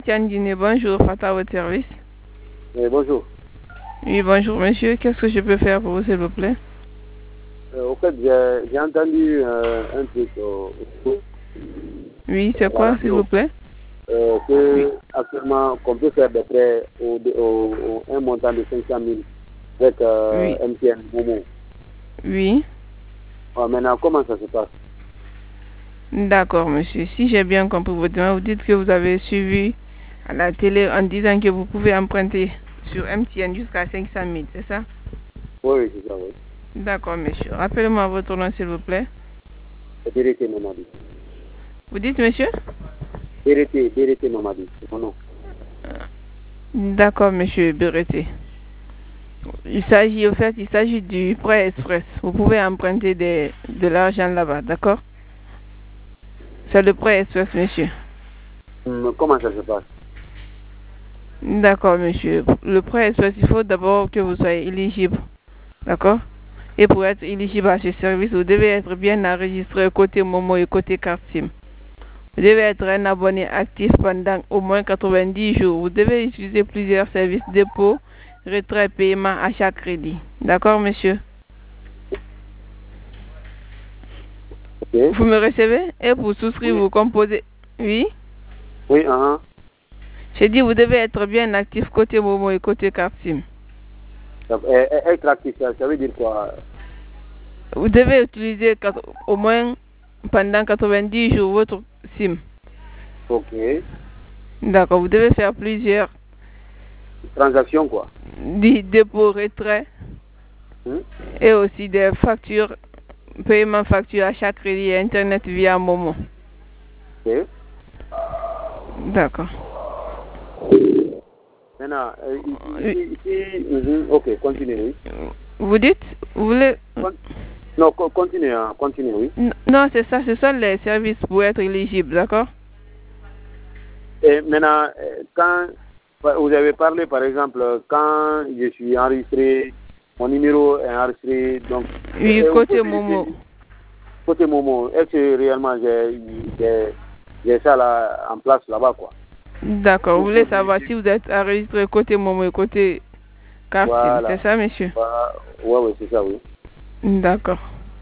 Tiane Guinée, bonjour, Fata à votre service. Bonjour. Oui, bonjour monsieur, qu'est-ce que je peux faire pour vous s'il vous plaît? Au fait, j'ai entendu un truc Oui, c'est quoi s'il vous plaît? que actuellement qu'on peut faire des prêts un montant de 500 000 avec Oui. MTN Momo. Oui. Maintenant, comment ça se passe? D'accord monsieur, si j'ai bien compris votre demande, vous dites que vous avez suivi à la télé en disant que vous pouvez emprunter sur MTN jusqu'à 500 000, c'est ça? Oui, c'est ça, oui. D'accord monsieur, rappelez-moi votre nom s'il vous plaît. C'est Dérité Mamadi. Vous dites monsieur? Dérité Mamadi, c'est mon nom. D'accord monsieur Bereté. Il s'agit du prêt express. Vous pouvez emprunter de l'argent là-bas, d'accord? C'est le prêt express, monsieur. Comment ça se passe? D'accord, monsieur. Le prêt express, il faut d'abord que vous soyez éligible, d'accord? Et pour être éligible à ce service, vous devez être bien enregistré côté Momo et côté carte SIM. Vous devez être un abonné actif pendant au moins 90 jours. Vous devez utiliser plusieurs services dépôt, retrait, paiement, achat, crédit. D'accord, monsieur? Okay. Vous me recevez? Et pour souscrire, vous composez. Oui? Oui, J'ai dit, vous devez être bien actif côté Momo et côté carte SIM. Être actif, ça veut dire quoi? Vous devez utiliser au moins pendant 90 jours votre SIM. Ok. D'accord, vous devez faire plusieurs transactions, quoi. Dépôts, retrait et aussi des factures, paiement facture, achat crédit et internet via Momo. Ok. D'accord. Maintenant, ok, continuez, oui. Vous dites, vous voulez... Non, continuez, oui. Non, c'est ça, ce sont les services pour être éligible, d'accord? Et maintenant, quand vous avez parlé, par exemple, quand je suis enregistré, mon numéro est enregistré, donc... Oui, côté Momo. Côté Momo, est-ce que réellement j'ai ça là, en place là-bas, quoi? D'accord, vous voulez savoir si vous êtes enregistré côté Momo et côté carte SIM, voilà. C'est ça, monsieur? Oui, c'est ça, oui. D'accord.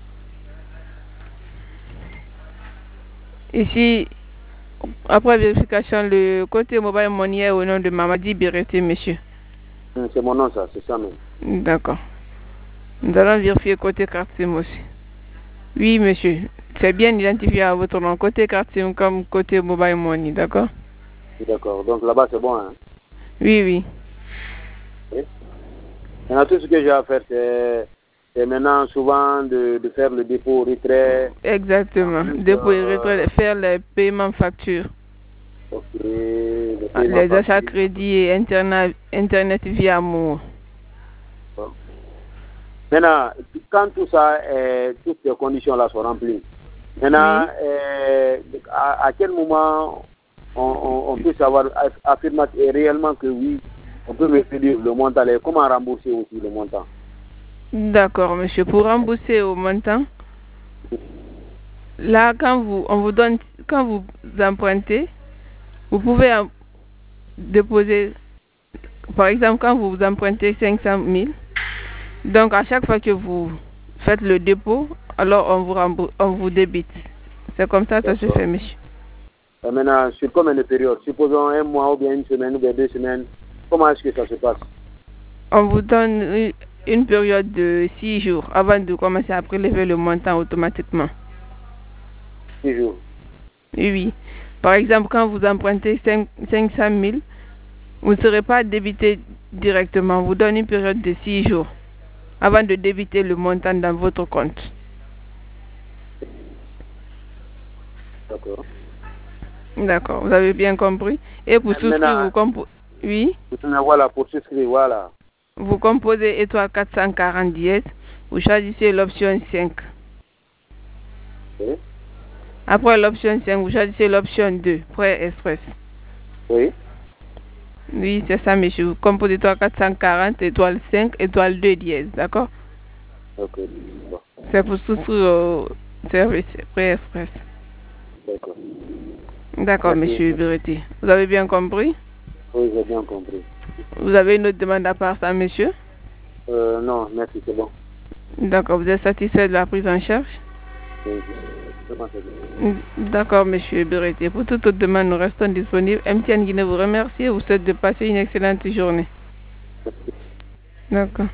Ici, après vérification, le côté mobile money est au nom de Mamadi Bereté, monsieur. C'est mon nom, ça, c'est ça même. D'accord. Nous allons vérifier côté carte SIM aussi. Oui, monsieur. C'est bien identifié à votre nom, côté carte SIM comme côté mobile money, d'accord? D'accord. Donc là-bas, c'est bon, hein? Oui, oui. Oui. Maintenant, tout ce que j'ai à faire, c'est maintenant souvent de faire le dépôt, retrait. Exactement. Dépôt et retrait, faire les paiements factures. Ok. Les achats crédit et internet via Momo. Maintenant, quand tout ça, toutes ces conditions-là sont remplies, maintenant, à quel moment on peut savoir affirmer réellement que oui, on peut me dire le montant, comment rembourser aussi le montant? D'accord, monsieur. Pour rembourser au montant, là, quand vous empruntez, vous pouvez déposer, par exemple, quand vous empruntez 500 000, donc à chaque fois que vous faites le dépôt, alors on vous débite. C'est comme ça que ça se fait, monsieur. Et maintenant, sur combien de périodes? Supposons un mois ou bien une semaine ou bien 2 semaines, comment est-ce que ça se passe? On vous donne une période de 6 jours avant de commencer à prélever le montant automatiquement. 6 jours? Oui. Par exemple, quand vous empruntez 500 000, vous ne serez pas débité directement. On vous donne une période de 6 jours avant de débiter le montant dans votre compte. D'accord. D'accord, vous avez bien compris. Et pour souscrire, vous composez... Oui. Voilà, pour souscrire, voilà. Vous composez étoile 440 dièse, vous choisissez l'option 5. Oui. Après l'option 5, vous choisissez l'option 2, prêt express. Oui. Oui, c'est ça, monsieur. Vous composez étoile 440, étoile 5, étoile 2 dièse, d'accord? Ok. Bon. C'est pour souscrire au service prêt express. D'accord. D'accord, Merci. monsieur Beretti. Vous avez bien compris? Oui, j'ai bien compris. Vous avez une autre demande à part ça, monsieur? Non, merci, c'est bon. D'accord, vous êtes satisfait de la prise en charge? Oui, je pense que c'est bon. D'accord, monsieur Beretti. Pour toute autre demande, nous restons disponibles. MTN Guinée vous remercie et vous souhaite de passer une excellente journée. D'accord.